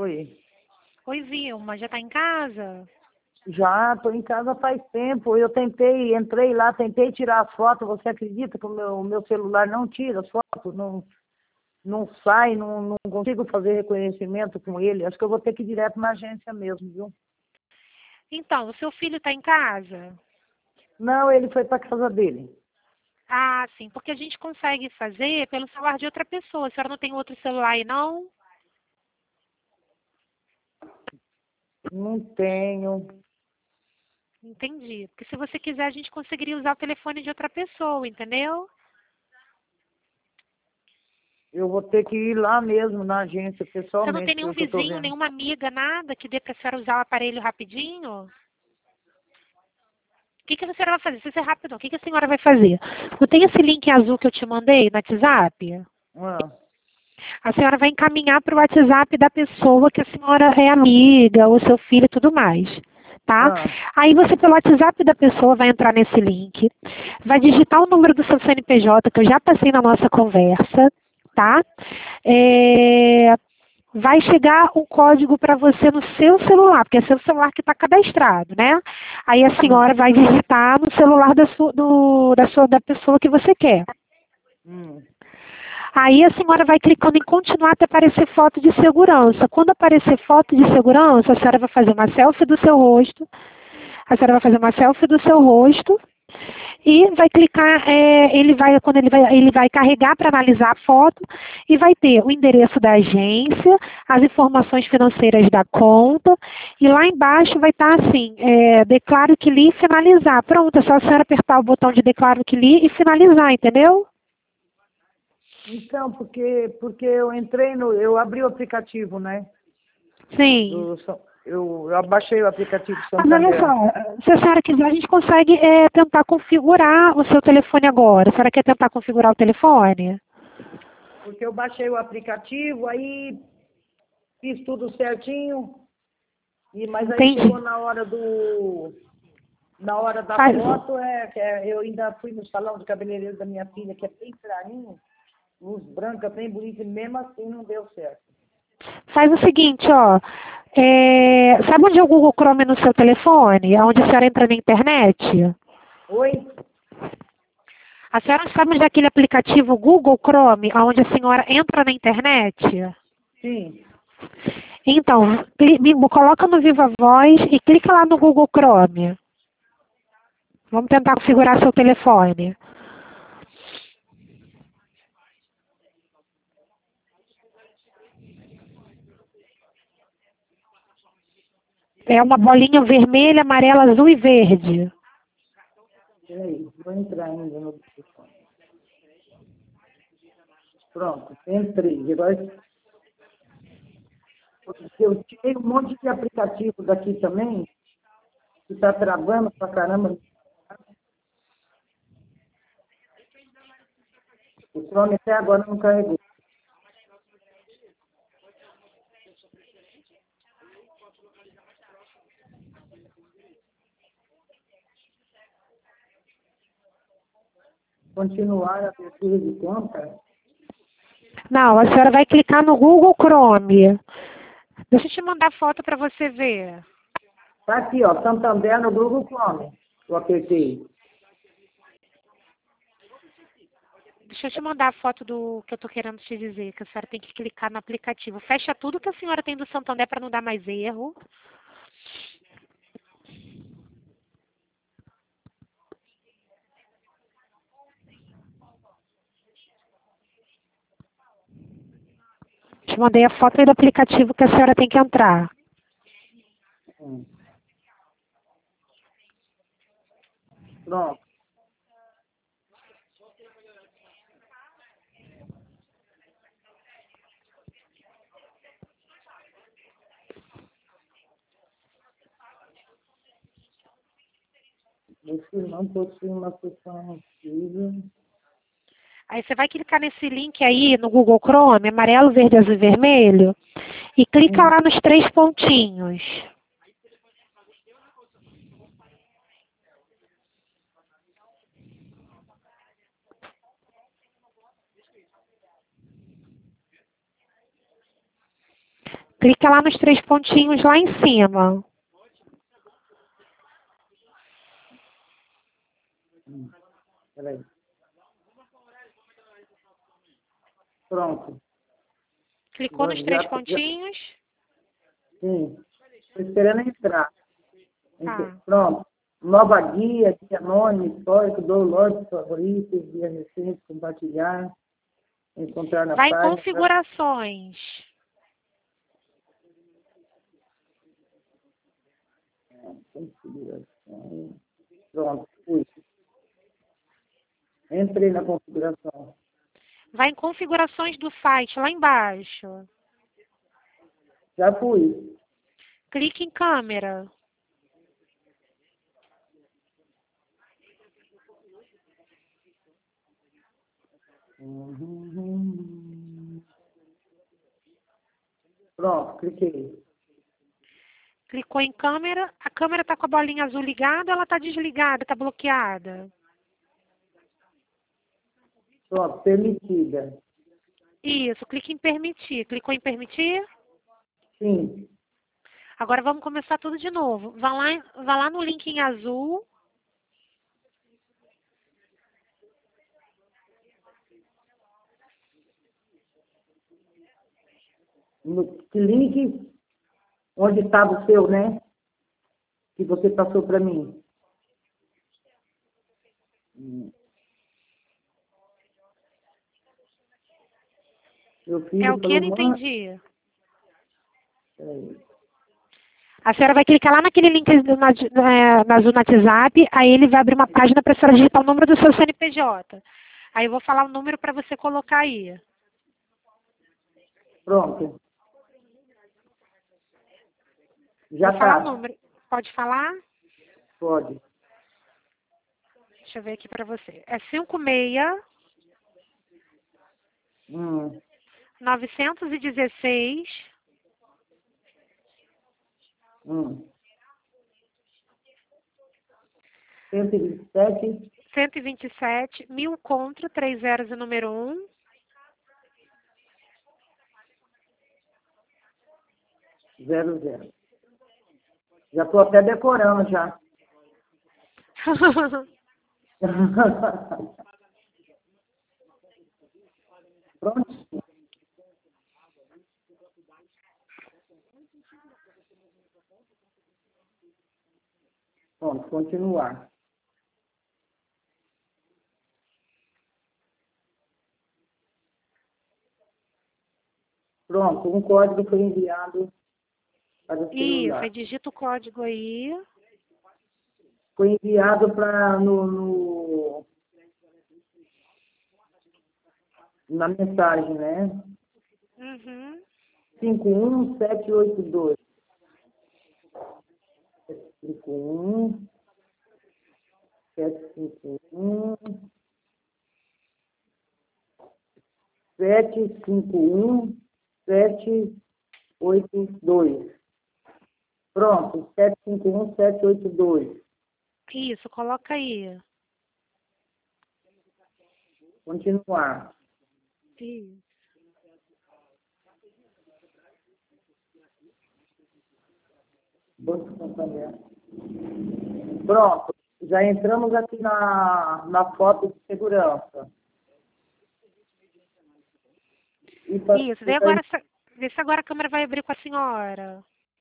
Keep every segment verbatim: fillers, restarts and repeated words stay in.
Oi. Oi, Vilma, já tá em casa? Já estou em casa faz tempo. Eu tentei, entrei lá, tentei tirar as fotos. Você acredita que o meu, o meu celular não tira as fotos? Não, não sai, não, não consigo fazer reconhecimento com ele. Acho que eu vou ter que ir direto na agência mesmo, viu? Então, o seu filho tá em casa? Não, ele foi para casa dele. Ah, sim, porque a gente consegue fazer pelo celular de outra pessoa. A senhora não tem outro celular aí, não? Não tenho. Entendi. Porque se você quiser, a gente conseguiria usar o telefone de outra pessoa, entendeu? Eu vou ter que ir lá mesmo na agência Você não tem pessoalmente, nenhum pelo que eu estou vizinho, vendo. nenhuma amiga, nada que dê para a senhora usar o aparelho rapidinho? O que, que a senhora vai fazer? Se isso é rápido, o que, que a senhora vai fazer? Não tem esse link azul que eu te mandei no WhatsApp? Ah, A senhora vai encaminhar para o WhatsApp da pessoa que a senhora é amiga, ou seu filho e tudo mais. Tá? ah, Aí você, pelo WhatsApp da pessoa, vai entrar nesse link, vai digitar o número do seu C N P J, que eu já passei na nossa conversa, tá? É, vai chegar um código para você no seu celular, porque é seu celular que está cadastrado, né? Aí a hum, senhora vai digitar no celular da, sua, do, da, sua, da pessoa que você quer. hum. Aí a senhora vai clicando em continuar até aparecer foto de segurança. Quando aparecer foto de segurança, a senhora vai fazer uma selfie do seu rosto. A senhora vai fazer uma selfie do seu rosto e vai clicar, é, ele vai, quando ele vai, ele vai carregar para analisar a foto e vai ter o endereço da agência, as informações financeiras da conta e lá embaixo vai estar assim, é, declaro que li e finalizar. Pronto, é só a senhora apertar o botão de declaro que li e finalizar, entendeu? Então, porque, porque eu entrei no. Eu abri o aplicativo, né? Sim. Do, eu, eu abaixei o aplicativo Mas olha Santander. só, se a senhora quiser, a gente consegue é, tentar configurar o seu telefone agora. A senhora quer tentar configurar o telefone? Porque eu baixei o aplicativo, aí fiz tudo certinho, e, mas aí chegou Entendi. na hora do. Na hora da Faz, foto, é, que é, eu ainda fui no salão de cabeleireiro da minha filha, que é bem clarinho, luz branca, bem bonita, e mesmo assim não deu certo. faz o seguinte, ó. É, sabe onde é o Google Chrome no seu telefone? Onde a senhora entra na internet? Oi? A senhora sabe onde é aquele aplicativo Google Chrome, onde a senhora entra na internet? Sim. Então, cli- me- coloca no Viva Voz e clica lá no Google Chrome. Vamos tentar configurar seu telefone. É uma bolinha vermelha, amarela, azul e verde. Peraí, vou entrar ainda no telefone. Pronto, entrei. Agora, eu tirei um monte de aplicativo daqui também, que está travando pra caramba. O Chrome até agora não carregou. Continuar a abertura de conta. Não, a senhora vai clicar no Google Chrome. Deixa eu te mandar foto para você ver. Está aqui, ó, Santander no Google Chrome. Eu apertei. Deixa eu te mandar a foto do que eu estou querendo te dizer, que a senhora tem que clicar no aplicativo. Fecha tudo que a senhora tem do Santander para não dar mais erro. Te mandei a foto aí do aplicativo que a senhora tem que entrar. Hum. Pronto. Você não possui uma sessão ativa. Aí você vai clicar nesse link aí no Google Chrome, amarelo, verde, azul e vermelho, e clica Hum. lá nos três pontinhos. Clica lá nos três pontinhos lá em cima. Hum, peraí. Pronto. Clicou nos Já, três já, pontinhos? sim. Estou esperando entrar. Tá. Pronto. Nova guia, guia anônimo, histórico, download, favoritos, guia recente, compartilhar, encontrar na Vai em página. configurações. Configuração. Pronto, fui. Entrei na configuração. Vai em configurações do site, lá embaixo. Já fui. Clique em câmera. Uhum. Pronto, cliquei. Clicou em câmera. A câmera está com a bolinha azul ligada ou ela está desligada, está bloqueada? Pronto, permitida. Isso, clique em permitir. Clicou em permitir? Sim. Agora vamos começar tudo de novo. Vá lá, vá lá no link em azul. No que link onde estava o seu, né? Que você passou para mim. Hum. Meu É filho o que? Eu falou, não mãe. entendi. Peraí. A senhora vai clicar lá naquele link do- na, na, na azul no WhatsApp, aí ele vai abrir uma página para a senhora digitar o número do seu C N P J. Aí eu vou falar o número para você colocar aí. Pronto. Já Vou falar o está. número. Pode falar? Pode. Deixa eu ver aqui para você. É cinco seis Hum. nove um seis Hum. cento e vinte e sete. cento e vinte e sete, mil contra, três zeros e número um. Zero, zero. Já estou até decorando já. Pronto. Pronto, continuar. Pronto, um código foi enviado para o Isso, aí celular. digita o código aí. Foi enviado para no, no, na mensagem, né? Uhum. cinco um sete oito dois. cinco um sete cinco um sete cinco um sete oito dois. Pronto, sete cinco um sete oito dois. Isso, coloca aí. Continuar. Isso. Banco Santander. Pronto, já entramos aqui na, na foto de segurança. E pra- Isso, vê agora, se- vê se agora a câmera vai abrir com a senhora.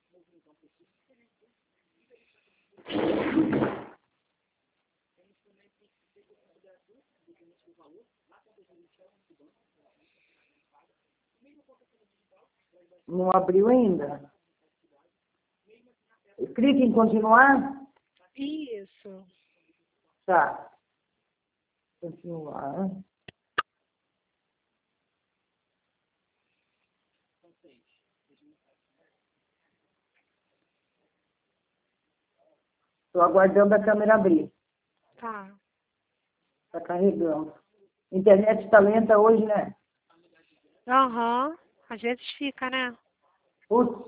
Não abriu ainda? Clique em continuar. Isso. Tá. Continuar. Estou aguardando a câmera abrir. Tá. Está carregando. Internet está lenta hoje, né? Aham. Às vezes fica, né? Putz.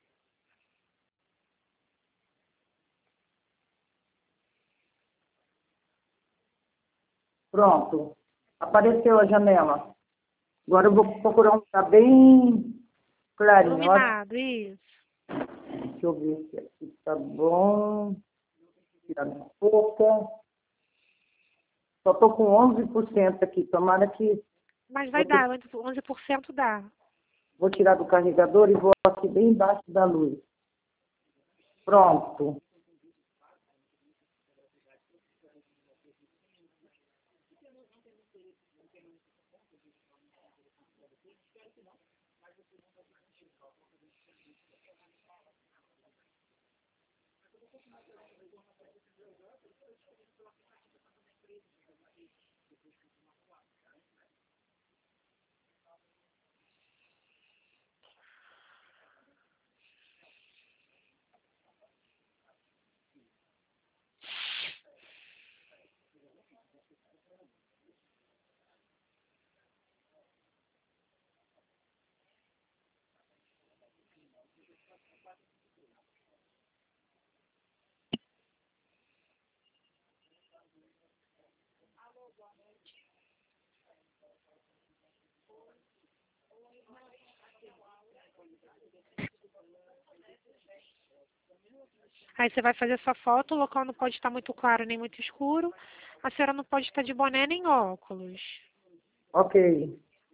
Pronto. Apareceu a janela. Agora eu vou procurar um lugar bem Clarinho, ó. Iluminado, isso. Deixa eu ver se aqui tá bom. Tirar minha boca. Só tô com onze por cento aqui. Tomara que... Mas vai Vou, ter- dar, onze por cento dá. vou tirar do carregador e vou aqui bem embaixo da luz. Pronto. Aí você vai fazer sua foto, o local não pode estar muito claro nem muito escuro. A senhora não pode estar de boné nem óculos. Ok.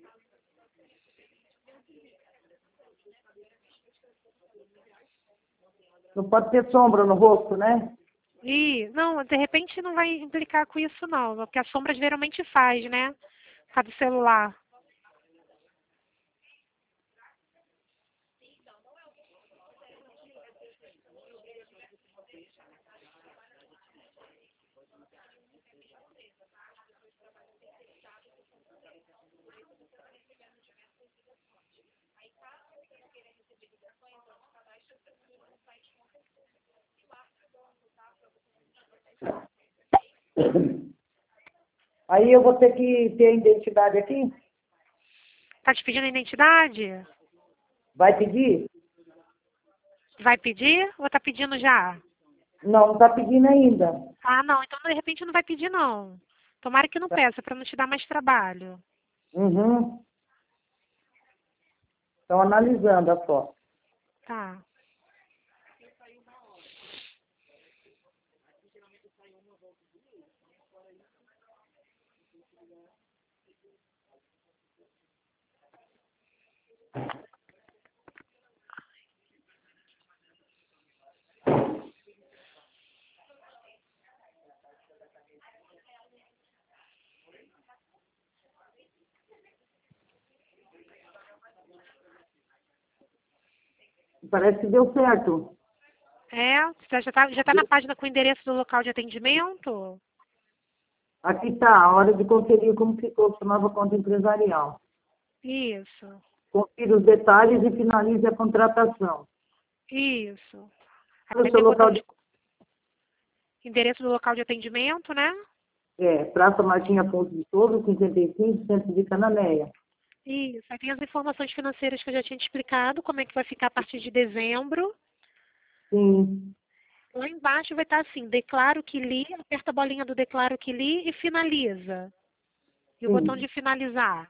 Não pode ter sombra no rosto, né? E, não, de repente não vai implicar com isso não, porque a sombra geralmente faz, né? Por causa do celular. Aí eu vou ter que ter a identidade aqui? Tá te pedindo identidade? Vai pedir? Vai pedir ou tá pedindo já? Não, não está pedindo ainda. Ah, não, então de repente não vai pedir não. Tomara que não peça, para não te dar mais trabalho. Uhum. Estão analisando a foto. Tá. Parece que deu certo. É? Você já tá, já tá na página com o endereço do local de atendimento? Aqui está, a hora de conferir como ficou sua nova conta empresarial. Isso. Confira os detalhes e finalize a contratação. Isso. O Aí seu tem local botão de... de endereço do local de atendimento, né? É, Praça Martim Afonso de Souza, cinquenta e cinco, centro de Cananéia. Isso. Aí tem as informações financeiras que eu já tinha te explicado, como é que vai ficar a partir de dezembro. Sim. Lá embaixo vai estar assim, declaro que li, aperta a bolinha do declaro que li e finaliza. E o botão Sim. de finalizar.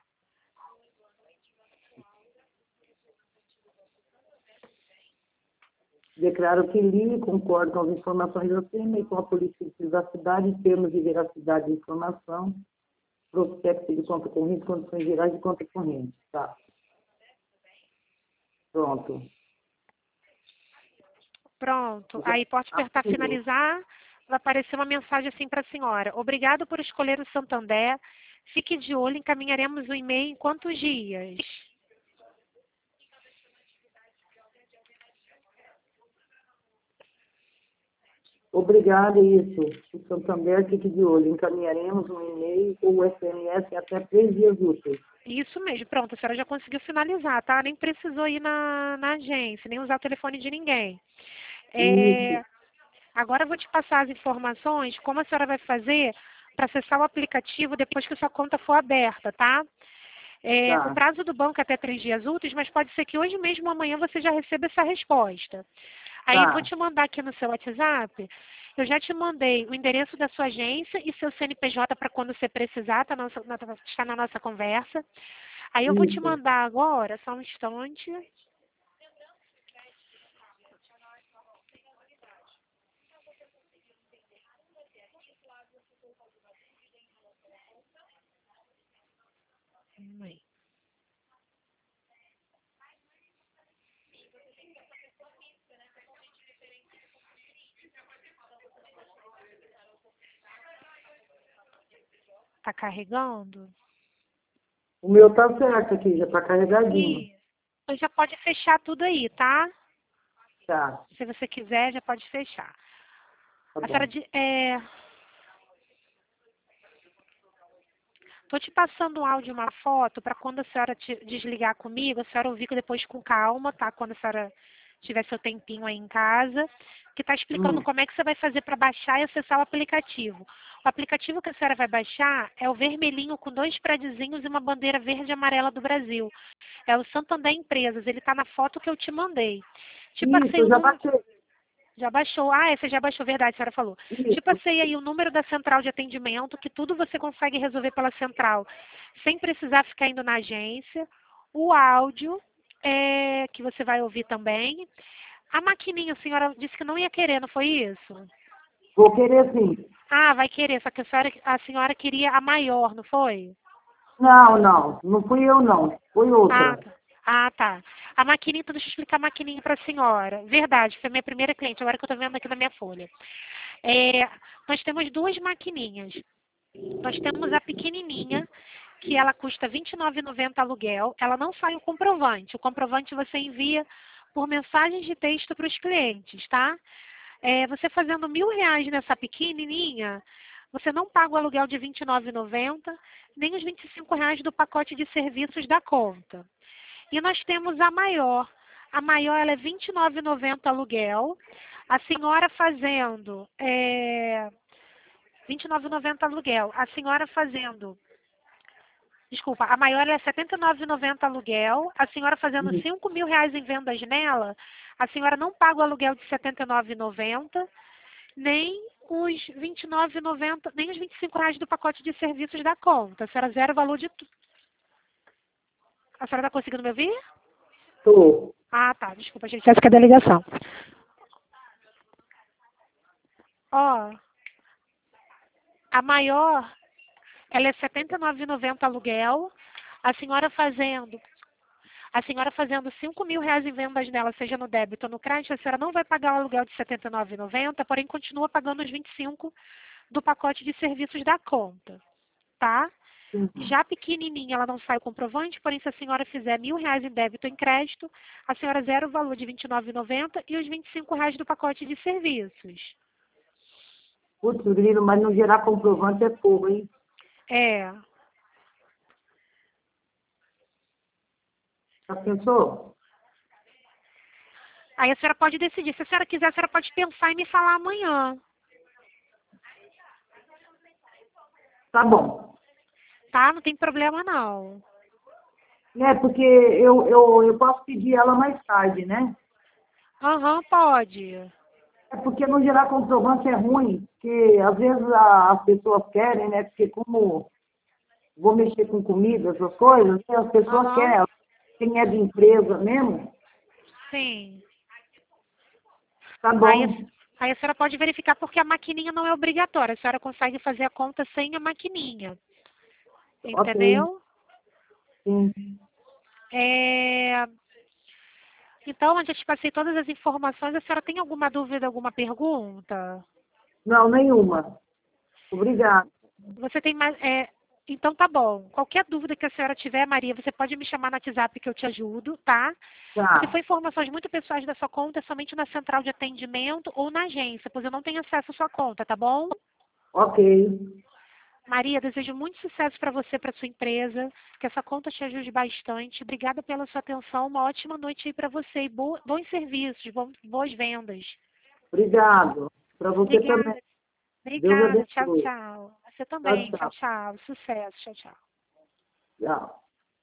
Declaro que li e concordo com as informações acima e com a política de privacidade em termos de veracidade de informação, prospecto de conta corrente, condições gerais de conta corrente. Tá. Pronto. Pronto. Já Aí pode apertar assinou. finalizar. Vai aparecer uma mensagem assim para a senhora. Obrigado por escolher o Santander. Fique de olho, encaminharemos o e-mail em quantos dias? Obrigada, isso. O Santander, fique de olho. Encaminharemos um e-mail ou S M S em até três dias úteis. Isso mesmo. Pronto, a senhora já conseguiu finalizar, tá? Nem precisou ir na, na agência, nem usar o telefone de ninguém. Isso. É, agora eu vou te passar as informações, como a senhora vai fazer para acessar o aplicativo depois que a sua conta for aberta, tá? É, o Tá. prazo do banco é até três dias úteis, mas pode ser que hoje mesmo ou amanhã você já receba essa resposta. Aí eu vou Tá. te mandar aqui no seu WhatsApp, eu já te mandei o endereço da sua agência e seu C N P J para quando você precisar, tá na nossa- na- está na nossa conversa. Aí eu vou te Isso. mandar agora, só um instante. Hum, aí. Tá carregando? O meu tá certo aqui, já tá carregadinho. E então já pode fechar tudo aí, tá? Tá, Se você quiser, já pode fechar. tá A senhora, bom. de- é... Tô te passando um áudio e uma foto para quando a senhora te desligar comigo, a senhora ouvir depois com calma, tá? Quando a senhora tiver seu tempinho aí em casa, que está explicando Hum, como é que você vai fazer para baixar e acessar o aplicativo. O aplicativo que a senhora vai baixar é o vermelhinho com dois prédiozinhos e uma bandeira verde e amarela do Brasil. É o Santander Empresas, ele está na foto que eu te mandei. Te isso, passei eu o já número. baixei. Já baixou. Ah, essa já baixou, verdade, a senhora falou. Te Isso, passei aí o número da central de atendimento, que tudo você consegue resolver pela central, sem precisar ficar indo na agência. O áudio, é, que você vai ouvir também. A maquininha, a senhora disse que não ia querer, não foi isso? vou querer sim. Ah, vai querer, só que a senhora, a senhora queria a maior, não foi? Não, não, não fui eu não, foi Ah, outra. tá. Ah, tá. A maquininha, então deixa eu explicar a maquininha para a senhora. Verdade, foi minha primeira cliente, agora que eu estou vendo aqui na minha folha. É, nós temos duas maquininhas. Nós temos a pequenininha, que ela custa vinte e nove reais e noventa centavos aluguel. Ela não sai o comprovante. O comprovante você envia por mensagens de texto para os clientes, tá? É, você fazendo mil reais nessa pequenininha, você não paga o aluguel de vinte e nove reais e noventa centavos, nem os vinte e cinco reais do pacote de serviços da conta. E nós temos a maior. A maior ela é vinte e nove reais e noventa centavos aluguel. A senhora fazendo é, vinte e nove reais e noventa centavos aluguel. A senhora fazendo, desculpa, a maior ela é setenta e nove reais e noventa centavos aluguel. A senhora fazendo Isso. cinco mil reais em vendas nela, a senhora não paga o aluguel de setenta e nove reais e noventa centavos, nem os vinte e nove reais e noventa centavos, nem os vinte e cinco reais do pacote de serviços da conta. A senhora zero o valor de tudo. A senhora está conseguindo me ouvir? Tô. Ah, tá. Desculpa, gente. Essa que é da ligação. Ó, a maior, ela é setenta e nove reais e noventa centavos aluguel. A senhora fazendo, a senhora fazendo cinco mil reais em vendas nela, seja no débito ou no crédito, a senhora não vai pagar o aluguel de setenta e nove reais e noventa centavos, porém continua pagando os vinte e cinco do pacote de serviços da conta, tá? Sim. Já pequenininha, ela não sai o comprovante, porém se a senhora fizer mil reais em débito ou em crédito, a senhora zera o valor de vinte e nove reais e noventa centavos e os vinte e cinco reais do pacote de serviços. Putz, grilo, mas não gerar comprovante é fogo, hein? É. Já pensou? Aí a senhora pode decidir. Se a senhora quiser, a senhora pode pensar e me falar amanhã. Tá bom. Tá? Não tem problema, não. É, porque eu, eu, eu posso pedir ela mais tarde, né? Aham, pode. É porque não gerar comprovante é ruim, porque às vezes a- as pessoas querem, né? Porque como vou mexer com comida, essas coisas, né, as pessoas Aham, querem, quem é de empresa mesmo, sim. tá Aí, a- bom. aí a senhora pode verificar porque a maquininha não é obrigatória. A senhora consegue fazer a conta sem a maquininha. Ok, Entendeu? sim. É... Então, eu já te passei todas as informações. A senhora tem alguma dúvida, alguma pergunta? Não, nenhuma. Obrigada. Você tem mais. É, então tá bom. Qualquer dúvida que a senhora tiver, Maria, você pode me chamar no WhatsApp que eu te ajudo, tá? Se for Tá, informações muito pessoais da sua conta, é somente na central de atendimento ou na agência, pois eu não tenho acesso à sua conta, tá bom? ok. Maria, desejo muito sucesso para você, para sua empresa, que essa conta te ajude bastante. Obrigada pela sua atenção, uma ótima noite aí para você e bo- bons serviços, bom- boas vendas. Obrigado. Para você também. Obrigada. Deus Obrigada. Tchau, abençoe. tchau. Você Tchau, também. Tchau, tchau. tchau. Sucesso. Tchau, tchau. Tchau.